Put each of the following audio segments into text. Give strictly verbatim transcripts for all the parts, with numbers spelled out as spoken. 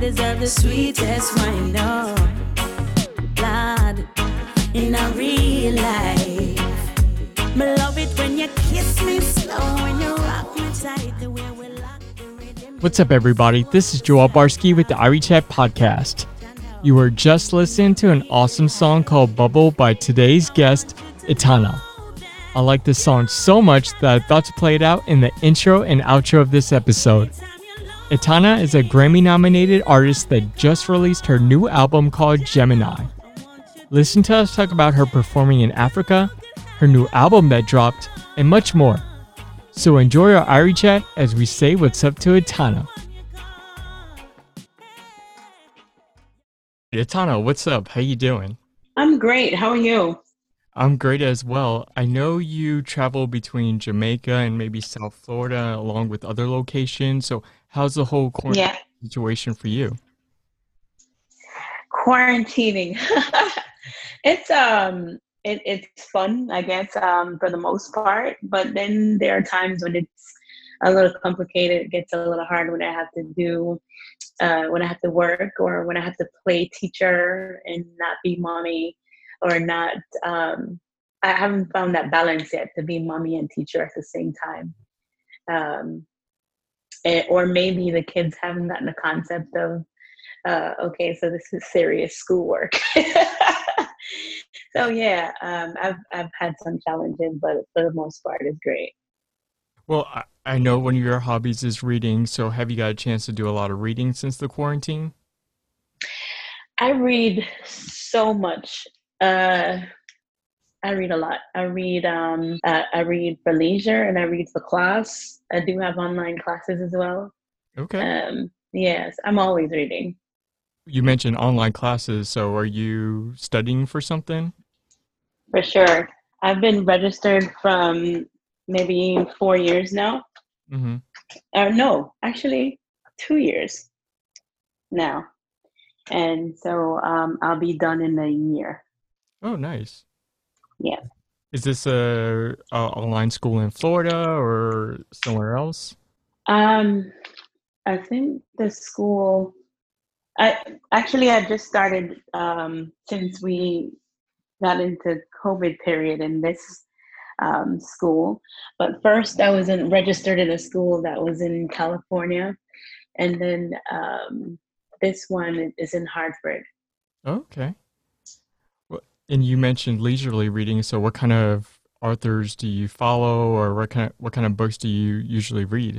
deserve the sweetest wine, no. Blood in a real life. Me love it when you kiss me slow, when you rock me tight, the way we lock the rhythm. What's up, everybody? This is Joel Barsky with the Irie Chat Podcast. You were just listening to an awesome song called Bubble by today's guest, Etana. I like this song so much that I thought to play it out in the intro and outro of this episode. Etana is a Grammy-nominated artist that just released her new album called Gemini. Listen to us talk about her performing in Africa, her new album that dropped, and much more. So enjoy our Irie Chat as we say what's up to Etana. Etana, what's up? How you doing? I'm great. How are you? I'm great as well. I know you travel between Jamaica and maybe South Florida along with other locations. So how's the whole quarantine Yeah, situation for you? quarantining. It's um it, it's fun, I guess, um, for the most part. But then there are times when it's a little complicated. It gets a little hard when I have to do uh when I have to work or when I have to play teacher and not be mommy or not um I haven't found that balance yet to be mommy and teacher at the same time. Um eh, or maybe the kids haven't gotten the concept of uh, okay, so this is serious schoolwork. So yeah, um, I've I've had some challenges, but for the most part, it's great. Well, I, I know one of your hobbies is reading. So have you got a chance to do a lot of reading since the quarantine? I read so much. Uh, I read a lot. I read um, uh, I read for leisure and I read for class. I do have online classes as well. Okay. Um, yes, I'm always reading. You mentioned online classes. So are you studying for something? For sure. I've been registered from maybe four years now. Mm-hmm. Or no, actually two years now. And so um, I'll be done in a year. Oh, nice. Yeah. Is this a, a online school in Florida or somewhere else? Um, I think the school, I actually I just started um, since we got into COVID period in this um, school. But first I was in, registered in a school that was in California. And then um, this one is in Hartford. Okay. Well, and you mentioned leisurely reading. So what kind of authors do you follow, or what kind of, what kind of books do you usually read?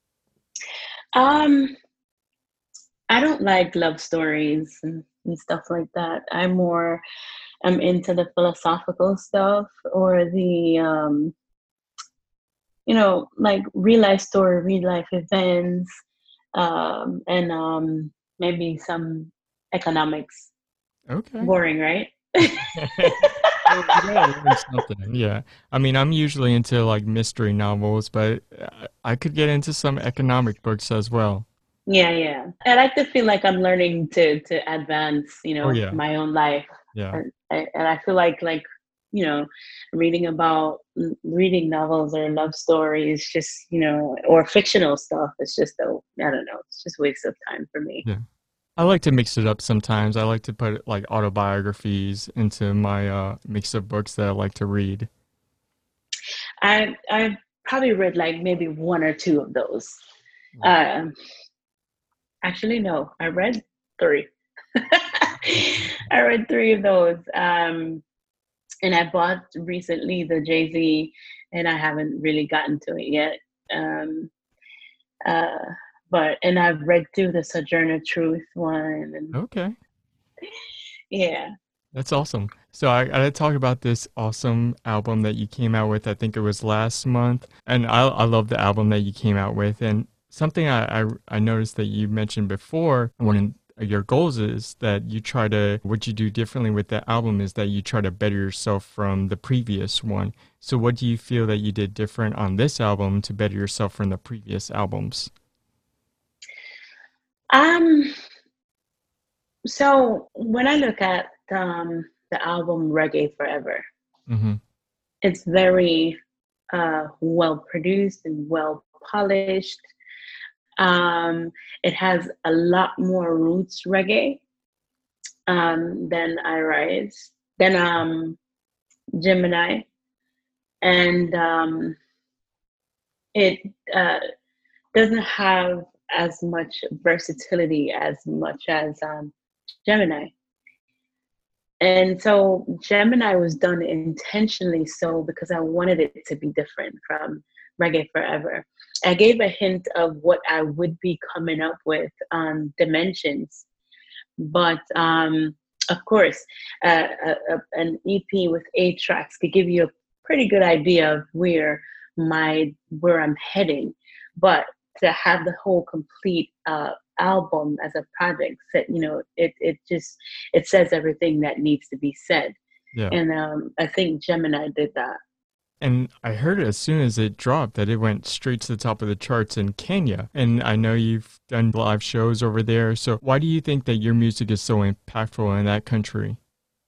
Um, I don't like love stories and, and stuff like that. I'm more, I'm into the philosophical stuff or the, um, you know, like real life story, real life events, um, and um, maybe some economics. Okay. Boring, right? Well, you gotta learn something. Yeah. I mean, I'm usually into like mystery novels, but I I could get into some economic books as well. Yeah, yeah. I like to feel like I'm learning to to advance, you Oh know, yeah. my own life, Yeah. and I, and I feel like like you know, reading about reading novels or love stories, just you know, or fictional stuff. It's just a I don't know. It's just a waste of time for me. Yeah. I like to mix it up sometimes. I like to put like autobiographies into my uh mix of books that I like to read. I I probably read like maybe one or two of those. Wow. Um, actually, no, I read three. I read three of those. Um, and I bought recently the Jay Z, and I haven't really gotten to it yet. Um, uh, but and I've read through the Sojourner Truth one, and Okay. yeah. That's awesome. So I gotta talk about this awesome album that you came out with. I think it was last month, and I I love the album that you came out with. And something I I, I noticed that you mentioned before, one of your goals is that you try to what you do differently with the album is that you try to better yourself from the previous one. So what do you feel that you did different on this album to better yourself from the previous albums? Um. So when I look at um the album Reggae Forever, Mm-hmm. it's very uh well produced and well polished. Um, it has a lot more roots reggae um, than I Rise, than um, Gemini, and um, it uh, doesn't have as much versatility as much as um, Gemini. And so Gemini was done intentionally so because I wanted it to be different from Reggae Forever. I gave a hint of what I would be coming up with on Dimensions, but um, of course, uh, a, a, an E P with eight tracks could give you a pretty good idea of where my where I'm heading. But to have the whole complete uh, album as a project, set, you know, it it just it says everything that needs to be said, Yeah. and um, I think Gemini did that. And I heard as soon as it dropped that it went straight to the top of the charts in Kenya. And I know you've done live shows over there. So why do you think that your music is so impactful in that country?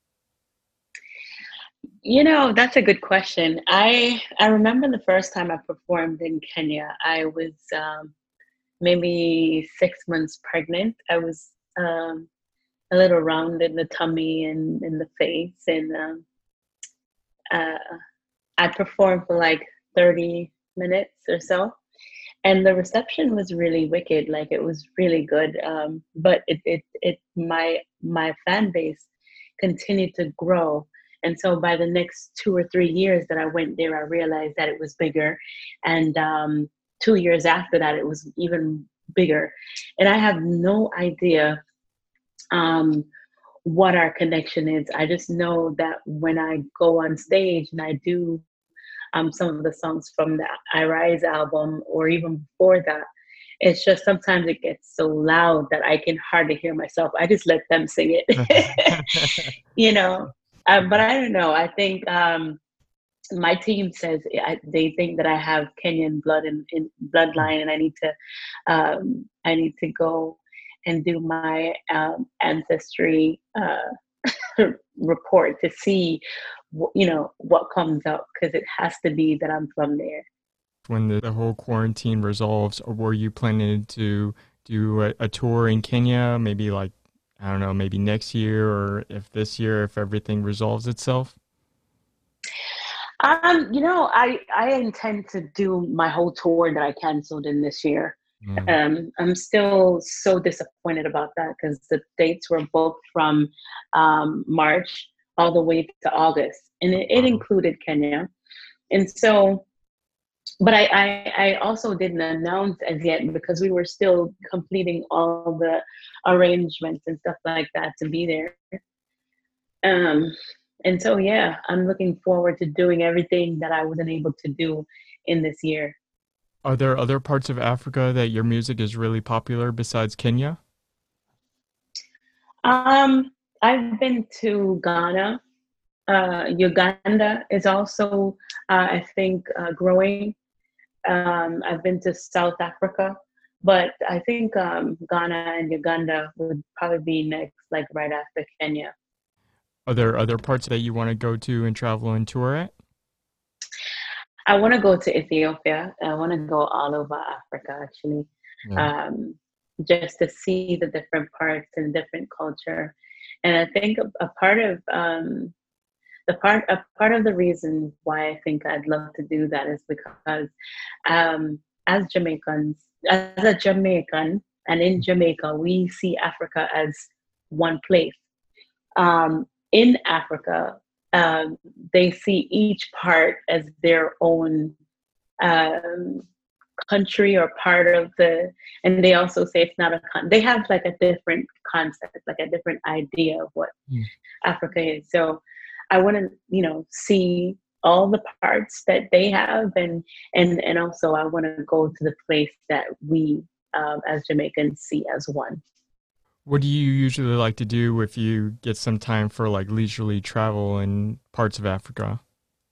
You know, that's a good question. I I remember the first time I performed in Kenya. I was um, maybe six months pregnant. I was um, a little round in the tummy and in the face, and um, uh, I performed for like thirty minutes or so. And the reception was really wicked. Like it was really good. Um, but it, it, it, my, my fan base continued to grow. And so by the next two or three years that I went there, I realized that it was bigger. And um, two years after that, it was even bigger. And I have no idea um, what our connection is. I just know that when I go on stage and I do um, some of the songs from the I Rise album or even before that, it's just sometimes it gets so loud that I can hardly hear myself. I just let them sing it, you know. Uh, but I don't know. I think um, my team says I, they think that I have Kenyan blood in, in bloodline, and I need to um, I need to go and do my um, ancestry uh, report to see, you know, what comes up, because it has to be that I'm from there. When the, the whole quarantine resolves, or were you planning to do a, a tour in Kenya, maybe like, I don't know, maybe next year, or if this year, if everything resolves itself? Um, you know, I I intend to do my whole tour that I canceled in this year. Mm. Um, I'm still so disappointed about that because the dates were booked from um, March all the way to August, and it, it Wow. included Kenya. And so, but I, I I also didn't announce as yet because we were still completing all the arrangements and stuff like that to be there. Um, and so, yeah, I'm looking forward to doing everything that I wasn't able to do in this year. Are there other parts of Africa that your music is really popular besides Kenya? Um, I've been to Ghana. Uh, Uganda is also, uh, I think, uh, growing. Um, I've been to South Africa, but I think um, Ghana and Uganda would probably be next, like right after Kenya. Are there other parts that you want to go to and travel and tour at? I want to go to Ethiopia. I want to go all over Africa, actually, Yeah. um, just to see the different parts and different culture. And I think a, a part of um, the part a part of the reason why I think I'd love to do that is because um, as Jamaicans, as a Jamaican, and in Jamaica, we see Africa as one place. Um, in Africa, um, they see each part as their own um, country or part of the, and they also say it's not a con. They have like a different concept, like a different idea of what Mm. Africa is. So I want to, you know, see all the parts that they have, and and and also I want to go to the place that we um, as Jamaicans see as one. What do you usually like to do if you get some time for like leisurely travel in parts of Africa?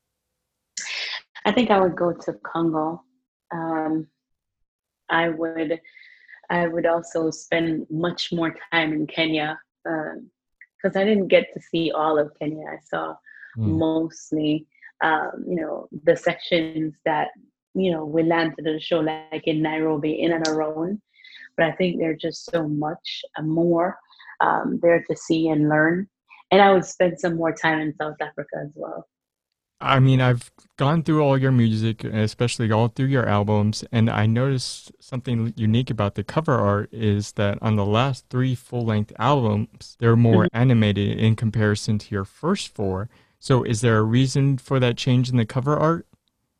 I think I would go to Congo. Um, I would I would also spend much more time in Kenya because I didn't get to see all of Kenya. I saw Mm. mostly, um, you know, the sections that you know, we landed at a show like in Nairobi in and around. But I think there's just so much more um, there to see and learn. And I would spend some more time in South Africa as well. I mean, I've gone through all your music, especially all through your albums, and I noticed something unique about the cover art is that on the last three full-length albums, they're more Mm-hmm. animated in comparison to your first four. So is there a reason for that change in the cover art?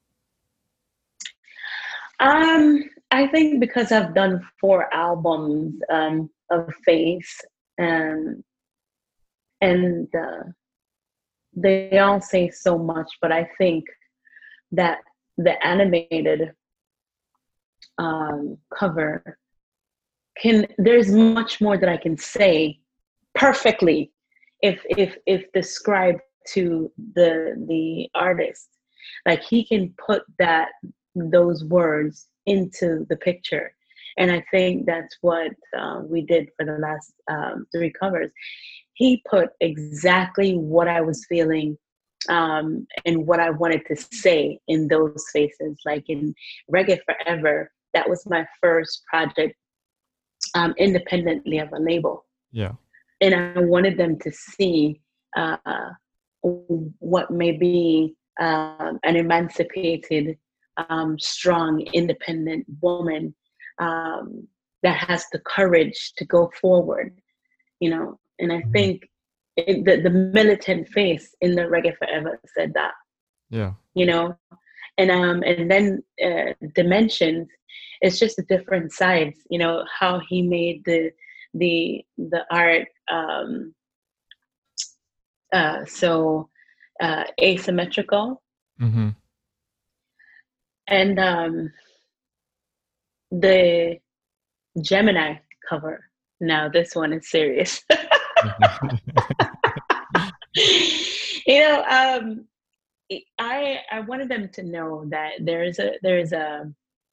Um, I think because I've done four albums um, of Face, um, and uh, they all say so much, but I think that the animated um, cover can, there's much more that I can say perfectly if if if described to the the artist. Like he can put that those words into the picture, and I think that's what uh, we did for the last um, three covers. He put exactly what I was feeling um, and what I wanted to say in those spaces. Like in Reggae Forever, that was my first project um, independently of a label. Yeah. And I wanted them to see uh, what may be um, an emancipated, um, strong, independent woman um, that has the courage to go forward, you know. And I Mhm. think it, the, the militant face in the Reggae Forever said that, Yeah. you know. And um, and then uh, Dimensions, it's just the different sides, you know, how he made the the the art um, uh, so uh, asymmetrical, Hmm. and um, the Gemini cover. Now this one is serious. You know, um, I I wanted them to know that there's a there's a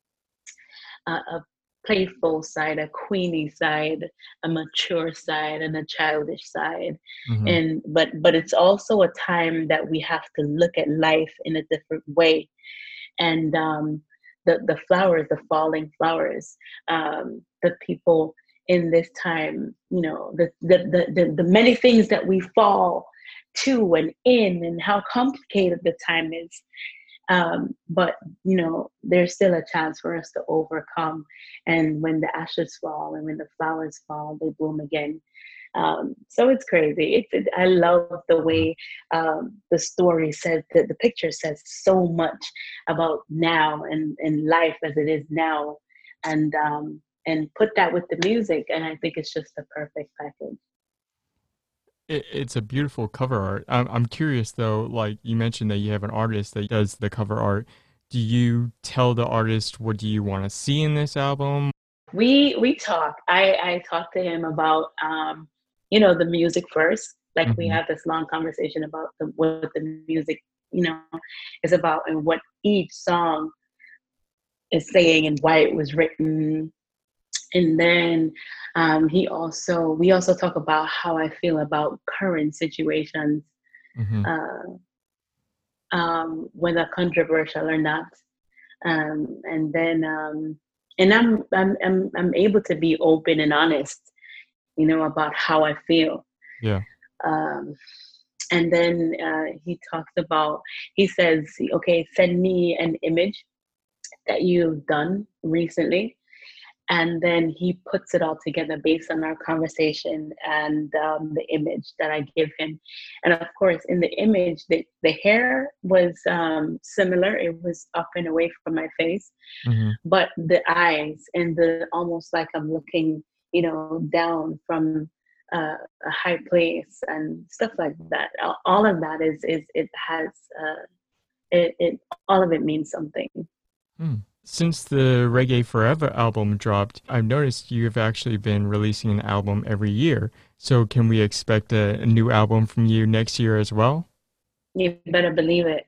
a, a playful side, a queenie side, a mature side, and a childish side. Hmm. And but but it's also a time that we have to look at life in a different way. And um, the the flowers, the falling flowers, um, the people in this time, you know, the the, the the the many things that we fall to and in, and how complicated the time is. Um, but you know, there's still a chance for us to overcome. And when the ashes fall and when the flowers fall, they bloom again. Um, so it's crazy. It's it, I love the way um, the story says that the picture says so much about now and, and life as it is now, and um, and put that with the music, and I think it's just the perfect package. It, it's a beautiful cover art. I'm, I'm curious though, like you mentioned that you have an artist that does the cover art. Do you tell the artist what do you want to see in this album? We we talk. I I talk to him about um, you know, the music first. Like we Hmm. have this long conversation about the, what the music, you know, is about and what each song is saying and why it was written. And then um, he also we also talk about how I feel about current situations, Hmm. uh, um, whether controversial or not. Um, and then um, and I'm, I'm I'm I'm able to be open and honest, you know, about how I feel. Yeah. Um, and then uh, he talks about, he says, okay, send me an image that you've done recently. And then he puts it all together based on our conversation and um, the image that I give him. And of course, in the image, the, the hair was um, similar. It was up and away from my face, Hmm. but the eyes and the almost like I'm looking, you know, down from uh, a high place and stuff like that. All all of that is is it has uh, it, it all of it means something. Hmm. Since the Reggae Forever album dropped, I've noticed you've actually been releasing an album every year. So can we expect a, a new album from you next year as well? You better believe it.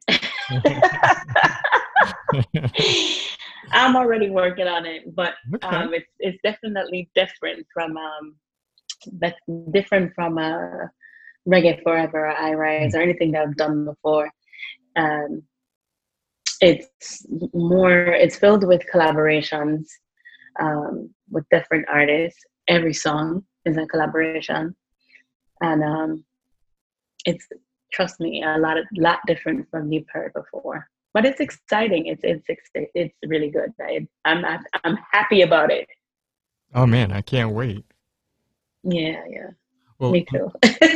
I'm already working on it, but Okay. um, it's it's definitely different from um, but different from uh, Reggae Forever or I Rise or anything that I've done before. Um, it's more, it's filled with collaborations um, with different artists. Every song is a collaboration, and um, it's, trust me, a lot of lot different from you've heard before. But it's exciting. It's it's it's, it's really good. I, I'm I'm happy about it. Oh man, I can't wait. Yeah, yeah, Well, me too.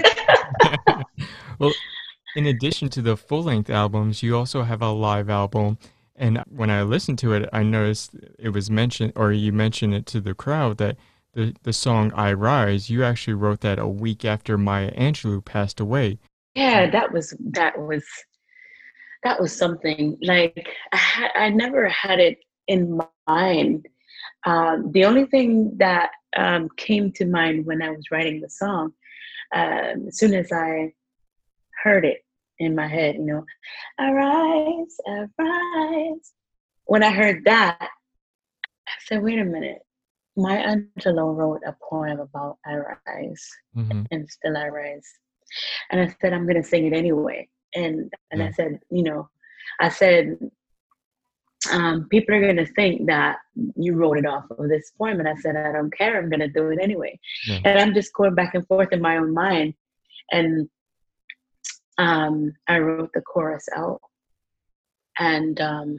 well, in addition to the full-length albums, you also have a live album. And when I listened to it, I noticed it was mentioned, or you mentioned it to the crowd, that the, the song I Rise, you actually wrote that a week after Maya Angelou passed away. Yeah, that was that was that was something. Like I had, I never had it in mind. Um, the only thing that um, came to mind when I was writing the song, um, as soon as I heard it in my head, you know, I rise, I rise. When I heard that, I said, wait a minute. Maya Angelou wrote a poem about I rise, Mm-hmm. and still I rise. And I said, I'm going to sing it anyway. And and Yeah. I said, you know, I said, um, people are going to think that you wrote it off of this poem. And I said, I don't care. I'm going to do it anyway. Yeah. And I'm just going back and forth in my own mind. And um, I wrote the chorus out. And um,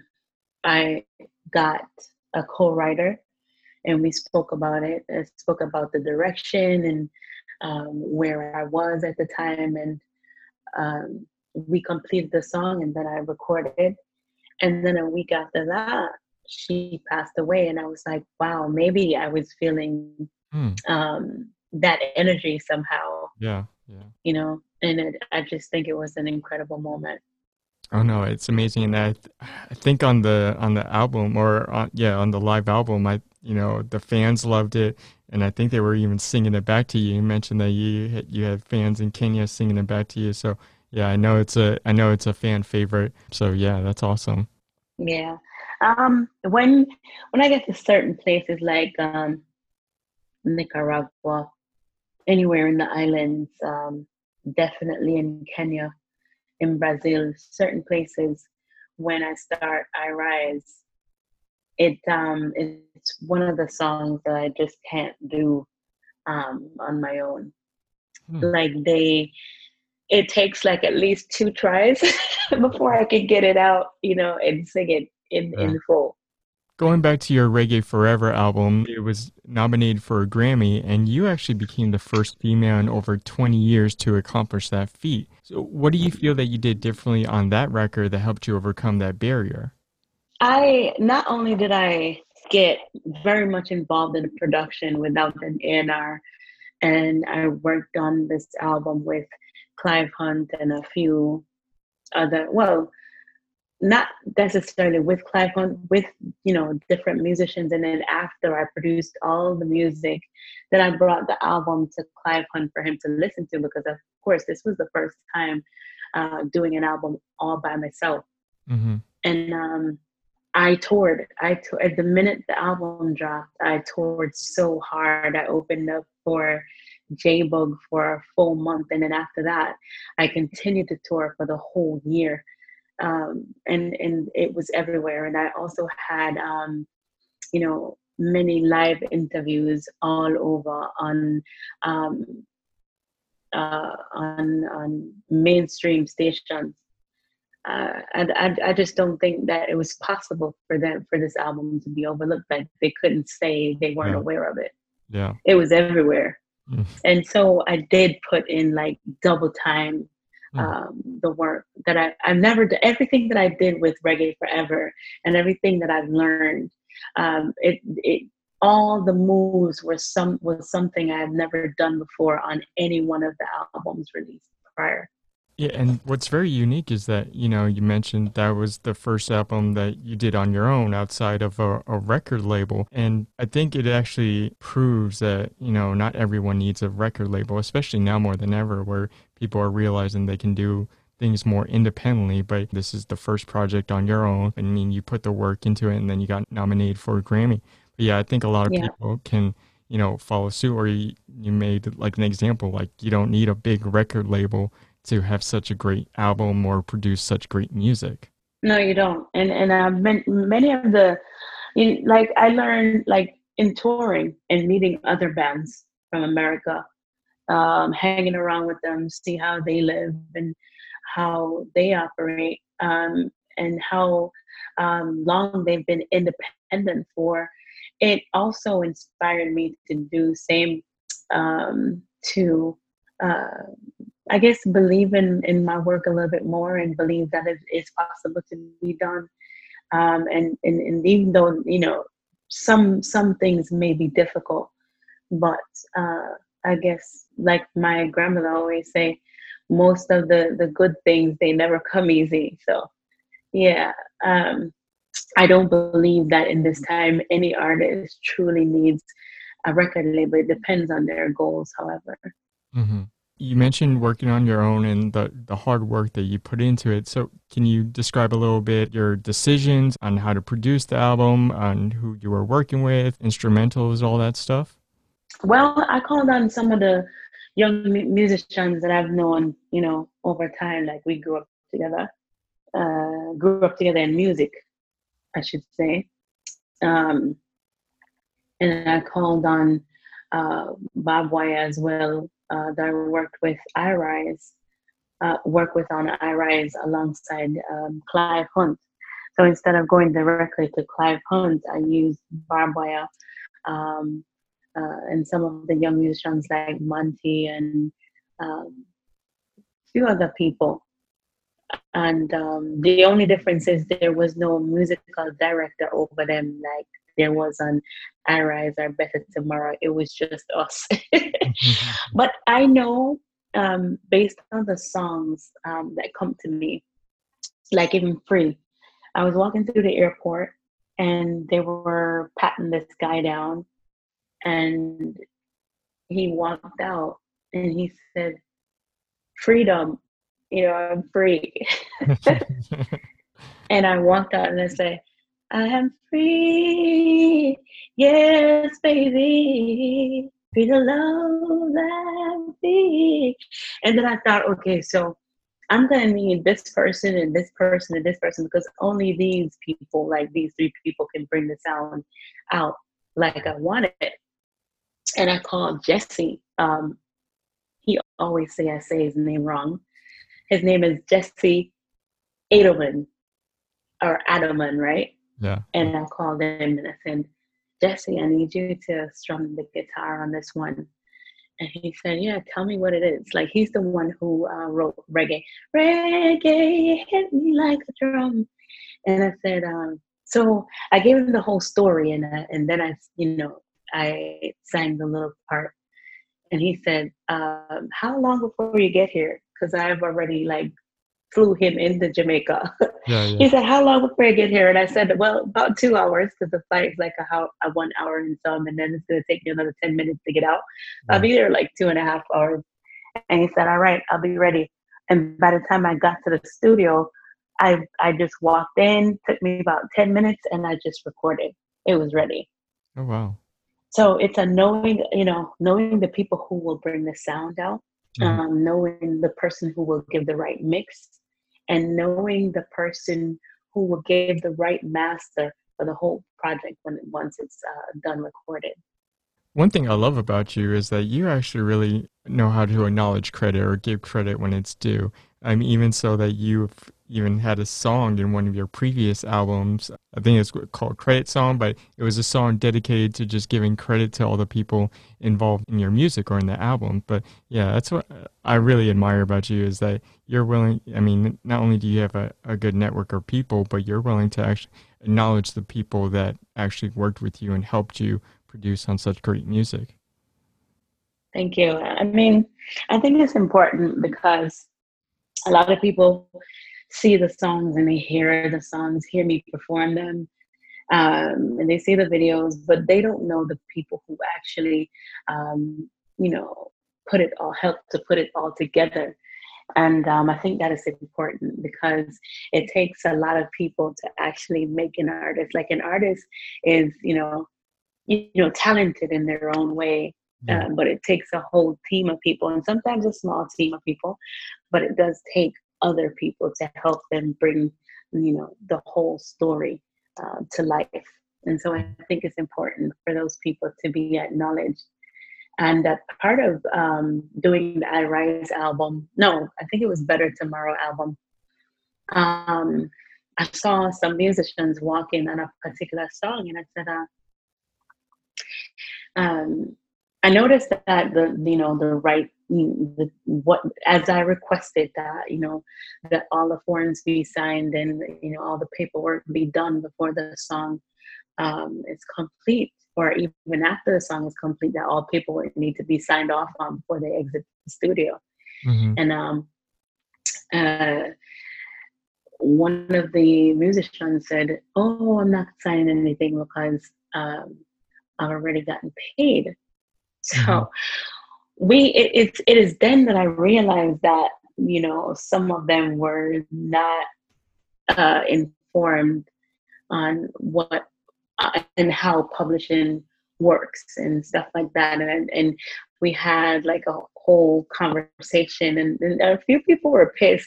I got a co-writer, and we spoke about it. I spoke about the direction and um, where I was at the time. And um, we completed the song, and then I recorded. And then a week after that, she passed away. And I was like, wow, maybe I was feeling Hmm. um, that energy somehow, Yeah. Yeah. you know, and it, I just think it was an incredible moment. Oh no, it's amazing. And I, th- I think on the on the album, or on, yeah, on the live album, I you know the fans loved it, and I think they were even singing it back to you. You mentioned that you had- you had fans in Kenya singing it back to you. So yeah, I know it's a I know it's a fan favorite. So yeah, that's awesome. Yeah. Um, when when I get to certain places like um, Nicaragua, anywhere in the islands, um, definitely in Kenya, in Brazil, certain places, when I start I Rise, it um it's one of the songs that I just can't do um on my own. Hmm. Like they it takes like at least two tries before I can get it out, you know, and sing it in, Yeah. in full. Going back to your Reggae Forever album, it was nominated for a Grammy, and you actually became the first female in over twenty years to accomplish that feat. So what do you feel that you did differently on that record that helped you overcome that barrier? I not only did I get very much involved in the production without an A and R, and I worked on this album with Clive Hunt and a few other, well, not necessarily with Clive Hunt, with, you know, different musicians. And then after I produced all the music, then I brought the album to Clive Hunt for him to listen to, because of course this was the first time uh, doing an album all by myself. Mm-hmm. And um, I toured. I toured. At the minute the album dropped, I toured so hard. I opened up for J-Bug for a full month. And then after that, I continued to tour for the whole year. Um, and, and it was everywhere. And I also had, um, you know, many live interviews all over on, um, uh, on, on mainstream stations. Uh, and I, I just don't think that it was possible for them, for this album to be overlooked. Like they couldn't say they weren't Yeah. aware of it. Yeah. It was everywhere. Mm. And so I did put in like double time Mm. um, the work that I, I've never done. Everything that I did with Reggae Forever and everything that I've learned, um, it, it, all the moves were some was something I had never done before on any one of the albums released prior. Yeah, and what's very unique is that, you know, you mentioned that was the first album that you did on your own outside of a, a record label. And I think it actually proves that, you know, not everyone needs a record label, especially now more than ever, where people are realizing they can do things more independently. But this is the first project on your own. I mean, you put the work into it and then you got nominated for a Grammy. But yeah, I think a lot of Yeah. people can, you know, follow suit, or you, you made like an example, like you don't need a big record label to have such a great album or produce such great music. No, you don't. And and I've met many of the, you, like I learned like in touring and meeting other bands from America, um, hanging around with them, see how they live and how they operate, um, and how um, long they've been independent for. It also inspired me to do same, um, to uh, I guess believe in, in my work a little bit more and believe that it is possible to be done. Um, and, and, and even though, you know, some some things may be difficult, but uh, I guess like my grandmother always say, most of the, the good things, they never come easy. So yeah, um, I don't believe that in this time any artist truly needs a record label. It depends on their goals, however. Hmm. You mentioned working on your own and the, the hard work that you put into it. So, can you describe a little bit your decisions on how to produce the album, on who you were working with, instrumentals, all that stuff? Well, I called on some of the young mu- musicians that I've known, you know, over time. Like we grew up together, uh, grew up together in music, I should say. Um, and I called on uh, Bob Wire as well, uh, that I worked with iRise, uh, work with on iRise alongside um, Clive Hunt. So instead of going directly to Clive Hunt, I used Bob Wire, um, uh, and some of the young musicians like Monty and um, a few other people. And um, the only difference is there was no musical director over them like there was on I Rise or Better Tomorrow. It was just us. But I know, um, based on the songs um, that come to me, like even Free, I was walking through the airport and they were patting this guy down and he walked out and he said, "Freedom, you know, I'm free." And I walked out and I said, "I am free, yes, baby, free to love and be." And then I thought, okay, so I'm gonna need this person and this person and this person because only these people, like these three people, can bring the sound out like I wanted it. And I called Jesse. Um, he always say I say his name wrong. His name is Jesse Edelman or Adelman, right? Yeah. And I called him and I said, "Jesse, I need you to strum the guitar on this one." And he said, "Yeah, tell me what it is." Like he's the one who uh, wrote reggae. Reggae hit me like a drum. And I said, um, so I gave him the whole story, and uh, and then I, you know, I sang the little part. And he said, um, "How long before you get here? Because I've already like flew him into Jamaica." Yeah, yeah. He said, "How long before I get here?" And I said, "Well, about two hours because the flight is like a, how, a one hour and some, and then it's going to take me another ten minutes to get out. I'll Yeah. be there like two and a half hours." And he said, "All right, I'll be ready." And by the time I got to the studio, I I just walked in, took me about ten minutes, and I just recorded. It was ready. Oh, wow. So it's a knowing, you know, knowing the people who will bring the sound out, Mhm. um, knowing the person who will give the right mix, and knowing the person who will give the right master for the whole project when once it's uh, done recorded. One thing I love about you is that you actually really know how to acknowledge credit or give credit when it's due. I mean, even so that you've even had a song in one of your previous albums. I think it's called Credit Song, but it was a song dedicated to just giving credit to all the people involved in your music or in the album. But yeah, that's what I really admire about you is that you're willing, I mean, not only do you have a, a good network of people, but you're willing to actually acknowledge the people that actually worked with you and helped you produce on such great music. Thank you. I mean, I think it's important because a lot of people see the songs and they hear the songs, hear me perform them, um, and they see the videos, but they don't know the people who actually, um, you know, put it all, help to put it all together. And um, I think that is important because it takes a lot of people to actually make an artist. Like an artist is, you know, you know, talented in their own way, Yeah. uh, but it takes a whole team of people, and sometimes a small team of people, but it does take other people to help them bring you know, the whole story uh, to life. And so I think it's important for those people to be acknowledged. And that part of um, doing the I Rise album, no, I think it was Better Tomorrow album. Um, I saw some musicians walking on a particular song, and I said, uh, um, I noticed that the you know the right the what as I requested that you know that all the forms be signed and you know all the paperwork be done before the song um, is complete, or even after the song is complete, that all paperwork need to be signed off on before they exit the studio. Mm-hmm. And um, uh, one of the musicians said, "Oh, I'm not signing anything because um, I've already gotten paid." So Mm-hmm. we it, it's it is then that I realized that you know some of them were not uh, informed on what uh, and how publishing works and stuff like that, and and we had like a whole conversation, and, and a few people were pissed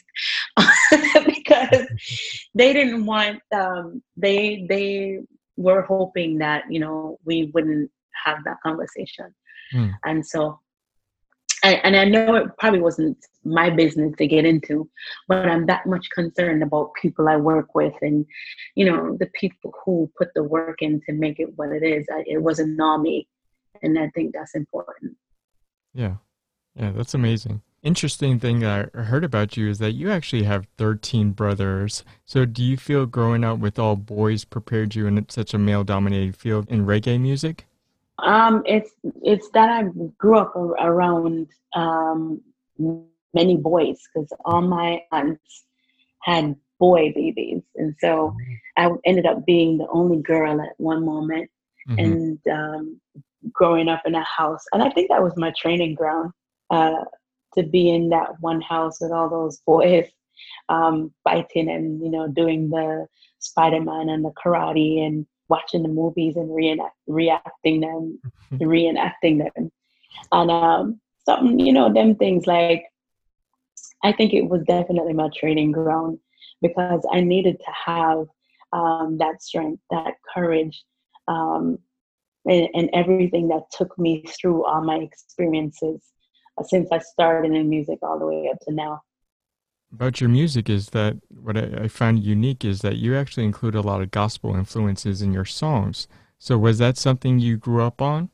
because they didn't want um, they they were hoping that you know we wouldn't have that conversation, Mm. and so I, and I know it probably wasn't my business to get into, but I'm that much concerned about people I work with and, you know, the people who put the work in to make it what it is. I, it wasn't all me. And I think that's important. Yeah. Yeah, that's amazing. Interesting thing that I heard about you is that you actually have thirteen brothers. So do you feel growing up with all boys prepared you in such a male-dominated field in reggae music? Um, it's it's that I grew up ar- around um, many boys because all my aunts had boy babies, and so I ended up being the only girl at one moment, Mm-hmm. and um, growing up in a house, and I think that was my training ground uh, to be in that one house with all those boys um, fighting and you know doing the Spider-Man and the karate and watching the movies and reenact, reacting them, reenacting them, and um, something you know them things like I think it was definitely my training ground because I needed to have um, that strength, that courage, um, and, and everything that took me through all my experiences uh, since I started in music all the way up to now. About your music is that what I, I found unique is that you actually include a lot of gospel influences in your songs. So was that something you grew up on?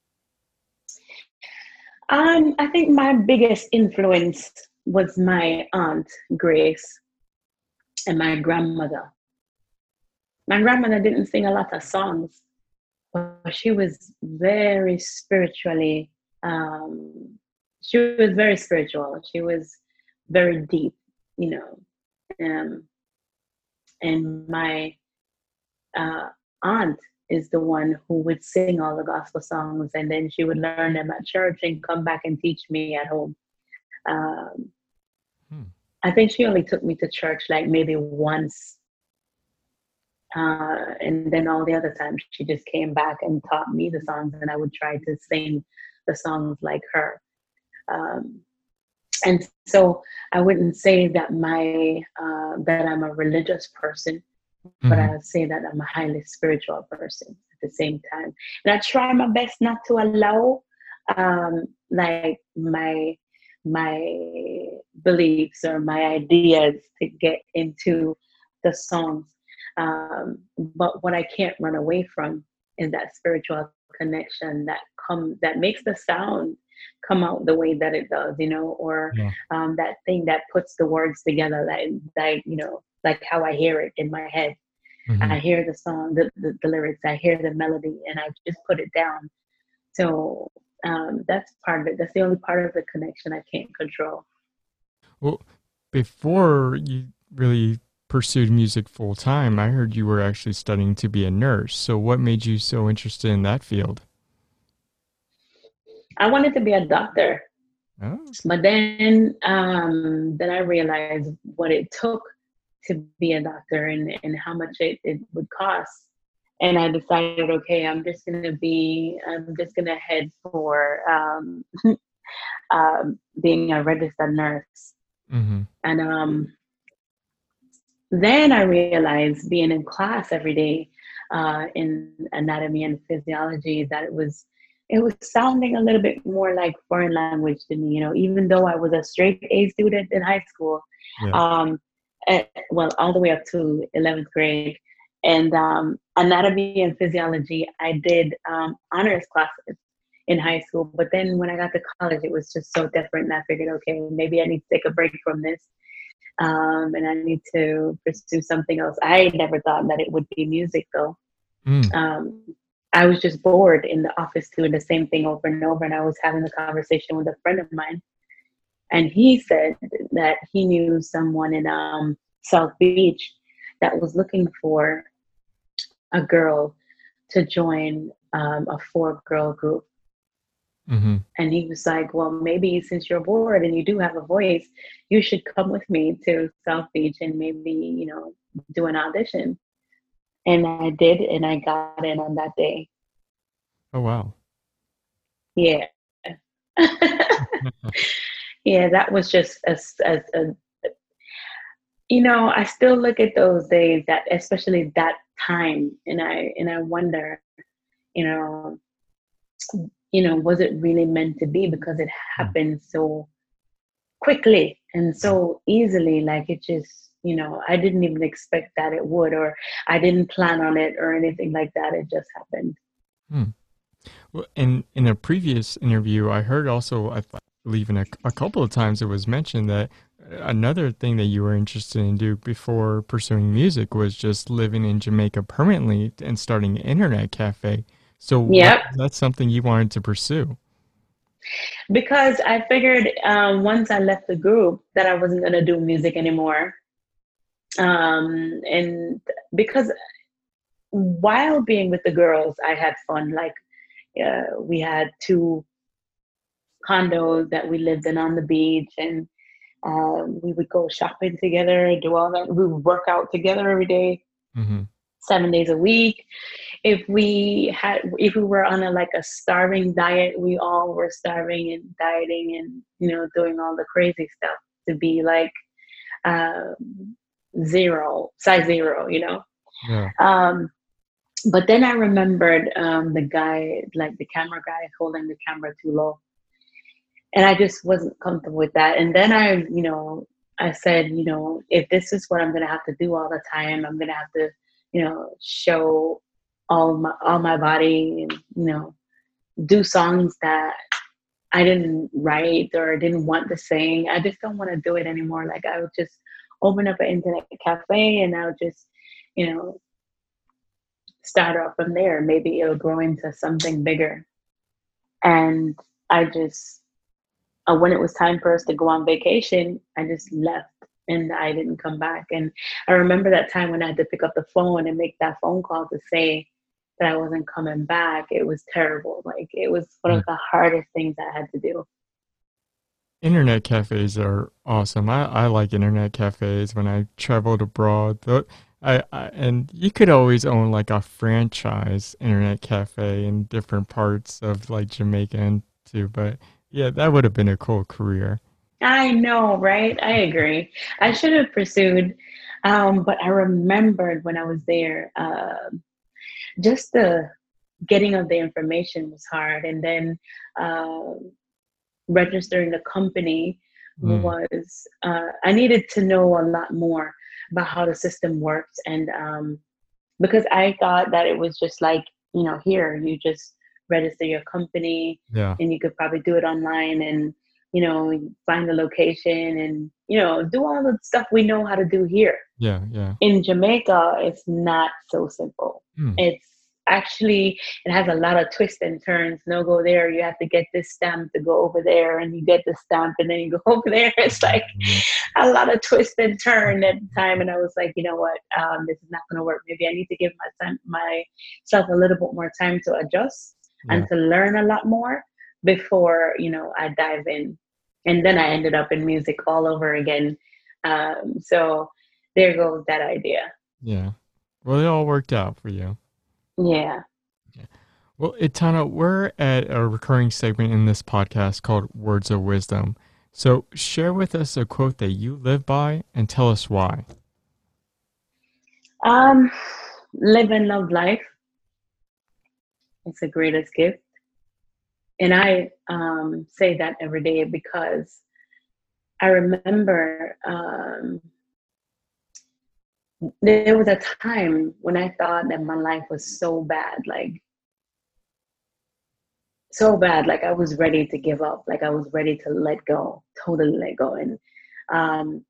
Um, I think my biggest influence was my aunt Grace and my grandmother. My grandmother didn't sing a lot of songs, but she was very spiritually. Um, she was very spiritual. She was very deep, you know. Um, and my uh, aunt is the one who would sing all the gospel songs, and then she would learn them at church and come back and teach me at home. Um, Hmm. I think she only took me to church like maybe once. Uh, and then all the other times she just came back and taught me the songs, and I would try to sing the songs like her. Um, and so I wouldn't say that my uh, that I'm a religious person, but Mm-hmm. I would say that I'm a highly spiritual person at the same time. And I try my best not to allow um, like my my beliefs or my ideas to get into the songs. Um, but what I can't run away from is that spiritual connection that come that makes the sound come out the way that it does, you know, or Yeah. um, that thing that puts the words together, that that you know, like how I hear it in my head. Mm-hmm. I hear the song, the, the, the lyrics, I hear the melody, and I just put it down. So um, that's part of it. That's the only part of the connection I can't control. Well, before you really pursued music full time, I heard you were actually studying to be a nurse. So what made you so interested in that field? I wanted to be a doctor, Oh. but then um, then I realized what it took to be a doctor and, and how much it, it would cost. And I decided, okay, I'm just gonna be, I'm just gonna head for um, um, being a registered nurse. Mm-hmm. And um, then I realized being in class every day uh, in anatomy and physiology that it was it was sounding a little bit more like foreign language to me. You know, even though I was a straight A student in high school, Yeah. um, at, well, all the way up to eleventh grade, and um, anatomy and physiology, I did um, honors classes in high school. But then when I got to college, it was just so different, and I figured, okay, maybe I need to take a break from this um, and I need to pursue something else. I never thought that it would be music though. Mm. Um, I was just bored in the office doing the same thing over and over. And I was having a conversation with a friend of mine, and he said that he knew someone in um, South Beach that was looking for a girl to join um, a four girl group. Mm-hmm. And he was like, well, maybe since you're bored and you do have a voice, you should come with me to South Beach and maybe, you know, do an audition. And I did, and I got in on that day. Oh, wow. Yeah. Yeah, that was just a, a, a, you know, I still look at those days, that especially that time, and I and I wonder, you know, you know, was it really meant to be? Because it happened so quickly and so easily. Like it just, you know, I didn't even expect that it would, or I didn't plan on it or anything like that. It just happened. Hmm. Well, in in a previous interview, I heard also, I believe in a, a couple of times, it was mentioned that another thing that you were interested in do before pursuing music was just living in Jamaica permanently and starting an internet cafe. So Yep. that's something you wanted to pursue. Because I figured um, once I left the group that I wasn't going to do music anymore. Um, and because while being with the girls, I had fun. Like uh, we had two condos that we lived in on the beach, and um, we would go shopping together, do all that. We would work out together every day, Mm-hmm. seven days a week. If we had, if we were on a like a starving diet, we all were starving and dieting and, you know, doing all the crazy stuff to be like um, zero, size zero, you know. Yeah. Um, but then I remembered um, the guy, like the camera guy, holding the camera too low, and I just wasn't comfortable with that. And then I, you know, I said, you know, if this is what I'm gonna have to do all the time, I'm gonna have to, you know, show all my all my body and, you know, do songs that I didn't write or didn't want to sing. I just don't want to do it anymore. Like I would just open up an internet cafe and I would just, you know, start off from there. Maybe it'll grow into something bigger. And I just, uh, when it was time for us to go on vacation, I just left and I didn't come back. And I remember that time when I had to pick up the phone and make that phone call to say that I wasn't coming back. It was terrible. Like it was one of the hardest things I had to do. Internet cafes are awesome. I, I like internet cafes when I traveled abroad. Though I, I and you could always own like a franchise internet cafe in different parts of like Jamaica and too. But yeah, that would have been a cool career. I know, right? I agree. I should have pursued, um, but I remembered when I was there, uh, just the getting of the information was hard, and then uh, registering the company Mm. was. Uh, I needed to know a lot more about how the system works, and um, because I thought that it was just like, you know, here you just register your company, Yeah. and you could probably do it online, and you know, find the location, and you know, do all the stuff we know how to do here. Yeah. Yeah. In Jamaica, it's not so simple. Mm. It's actually, it has a lot of twists and turns. No, go there, you have to get this stamp to go over there, and you get the stamp, and then you go over there. It's like a lot of twist and turn at the time. And I was like, you know what, um, this is not going to work. Maybe I need to give my time, myself a little bit more time to adjust Yeah. and to learn a lot more before, you know, I dive in. And then I ended up in music all over again. Um, so there goes that idea. Yeah. Well, it all worked out for you. Yeah. Well, Itana, we're at a recurring segment in this podcast called Words of Wisdom. So share with us a quote that you live by and tell us why. Um, Live and love life. It's the greatest gift. And I um, say that every day because I remember um, there was a time when I thought that my life was so bad, like so bad, like I was ready to give up, like I was ready to let go, totally let go. And um,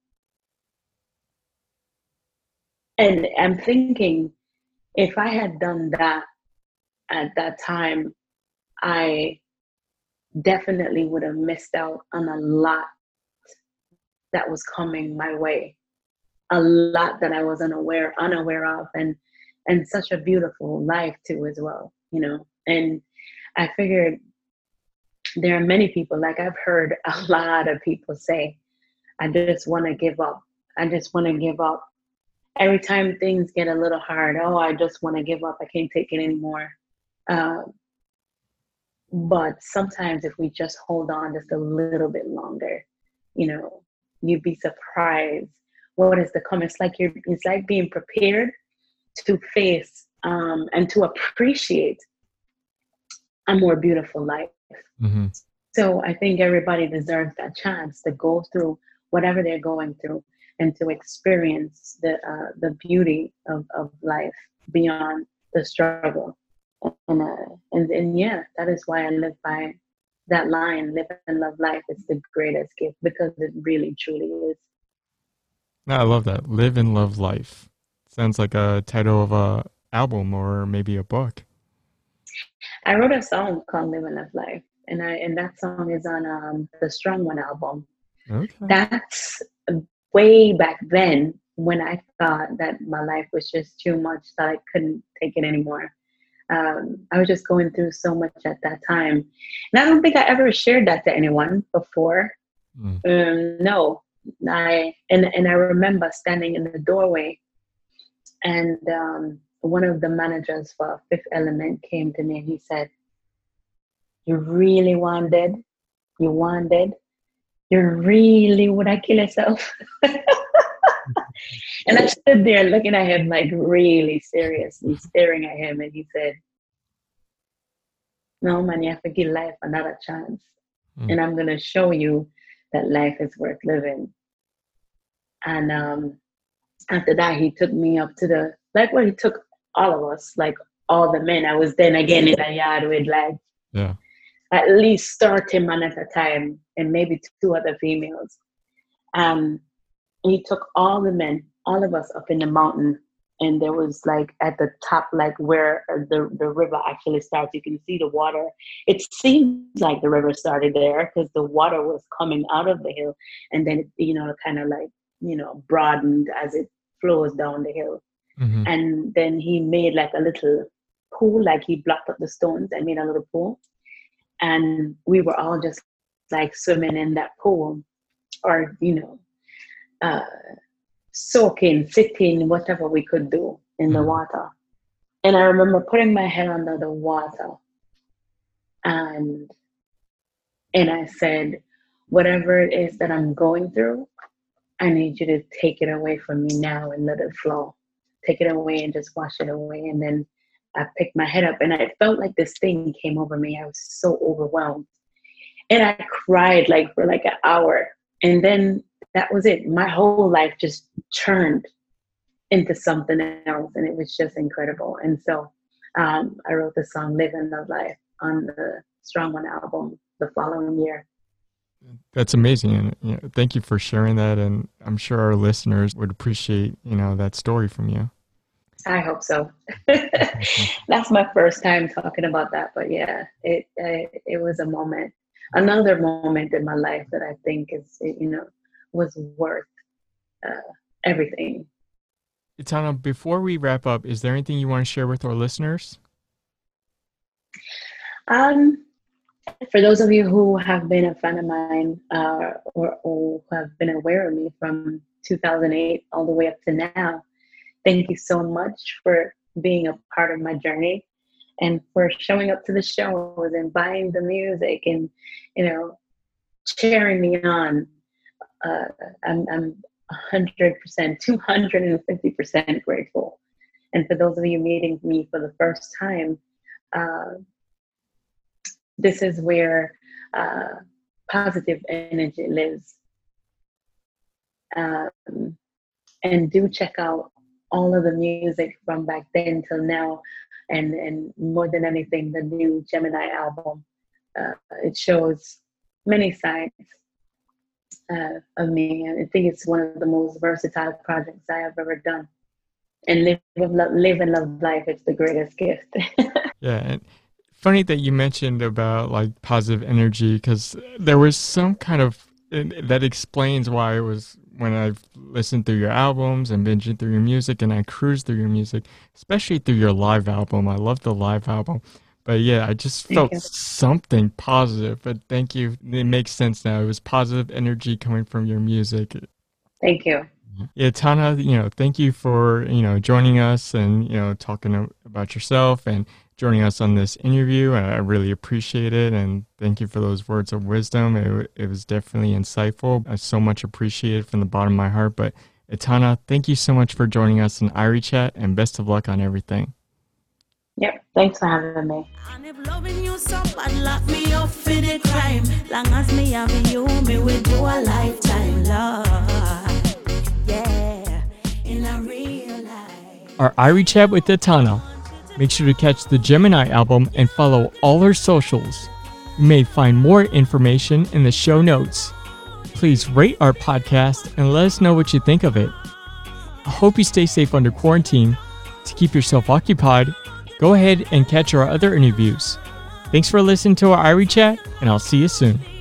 and I'm thinking, if I had done that at that time, I definitely would have missed out on a lot that was coming my way, a lot that I was unaware unaware of, and and such a beautiful life too as well, you know. And I figured there are many people, like I've heard a lot of people say, I just want to give up. I just want to give up. Every time things get a little hard, oh, I just want to give up. I can't take it anymore. Uh, but sometimes if we just hold on just a little bit longer, you know, you'd be surprised what is to come. It's like you're, it's like being prepared to face um, and to appreciate a more beautiful life. Mm-hmm. So I think everybody deserves that chance to go through whatever they're going through and to experience the uh, the beauty of, of life beyond the struggle. And, uh, and and yeah, that is why I live by that line: "Live and love life is the greatest gift," because it really, truly is. No, I love that. Live and love life. Sounds like a title of a album or maybe a book. I wrote a song called "Live and Love Life," and I and that song is on um, the Strong One album. Okay. That's way back then when I thought that my life was just too much, that I couldn't take it anymore. Um, I was just going through so much at that time. And I don't think I ever shared that to anyone before. Mm. Um, no, I, and, and I remember standing in the doorway, and um, one of the managers for Fifth Element came to me and he said, "You really want dead? You want dead? You really would I kill yourself?" And I stood there looking at him like really seriously, staring at him, and he said, "No, man, you have to give life another chance. Mm. And I'm going to show you that life is worth living." And um, after that, he took me up to the, like what he took all of us, like all the men. I was then again in a yard with like yeah. at least thirty men at a time and maybe two other females. Um, he took all the men, all of us up in the mountain, and there was like at the top, like where the, the river actually starts, you can see the water. It seems like the river started there because the water was coming out of the hill, and then it, you know, kind of like, you know, broadened as it flows down the hill. Mm-hmm. And then he made like a little pool, like he blocked up the stones and made a little pool, and we were all just like swimming in that pool, or you know, uh, soaking, sitting, whatever we could do in the water. And I remember putting my head under the water, and and I said, "Whatever it is that I'm going through, I need you to take it away from me now and let it flow. Take it away and just wash it away." And then I picked my head up, and I felt like this thing came over me. I was so overwhelmed, and I cried like for like an hour. And then that was it. My whole life just turned into something else, and it was just incredible. And so um, I wrote the song "Live and Love Life" on the Strong One album the following year. That's amazing, and you know, thank you for sharing that. And I'm sure our listeners would appreciate, you know, that story from you. I hope so. That's my first time talking about that, but yeah, it it, it was a moment, another moment in my life that I think is, you know, was worth uh, everything. Etana, before we wrap up, is there anything you want to share with our listeners? Um, for those of you who have been a fan of mine uh, or, or who have been aware of me from two thousand eight all the way up to now, thank you so much for being a part of my journey and for showing up to the shows and buying the music and, you know, cheering me on. Uh, I'm, I'm one hundred percent, two hundred fifty percent grateful. And for those of you meeting me for the first time, uh, this is where uh, positive energy lives. Um, and do check out all of the music from back then till now, and, and more than anything, the new Gemini album. Uh, it shows many sides uh, of me, and I think it's one of the most versatile projects I have ever done. And live, love, live and love life, it's the greatest gift. Yeah, and funny that you mentioned about like positive energy, because there was some kind of, that explains why it was when I've listened through your albums and binging through your music, and I cruised through your music, especially through your live album. I love the live album. But yeah, I just felt something positive. But thank you. It makes sense now. It was positive energy coming from your music. Thank you. Yeah, Tana, you know, thank you for, you know, joining us and, you know, talking about yourself and joining us on this interview. I really appreciate it. And thank you for those words of wisdom. It, it was definitely insightful. I so much appreciate it from the bottom of my heart. But Etana, thank you so much for joining us in Irie Chat, and best of luck on everything. Yep, thanks for having me. And if loving you so bad, lock me up for the crime. Long as me have you, me will do a lifetime love. Yeah, in a real life. Our Irie Chat with Etana. Make sure to catch the Gemini album and follow all her socials. You may find more information in the show notes. Please rate our podcast and let us know what you think of it. I hope you stay safe under quarantine. To keep yourself occupied, go ahead and catch our other interviews. Thanks for listening to our Irie Chat, and I'll see you soon.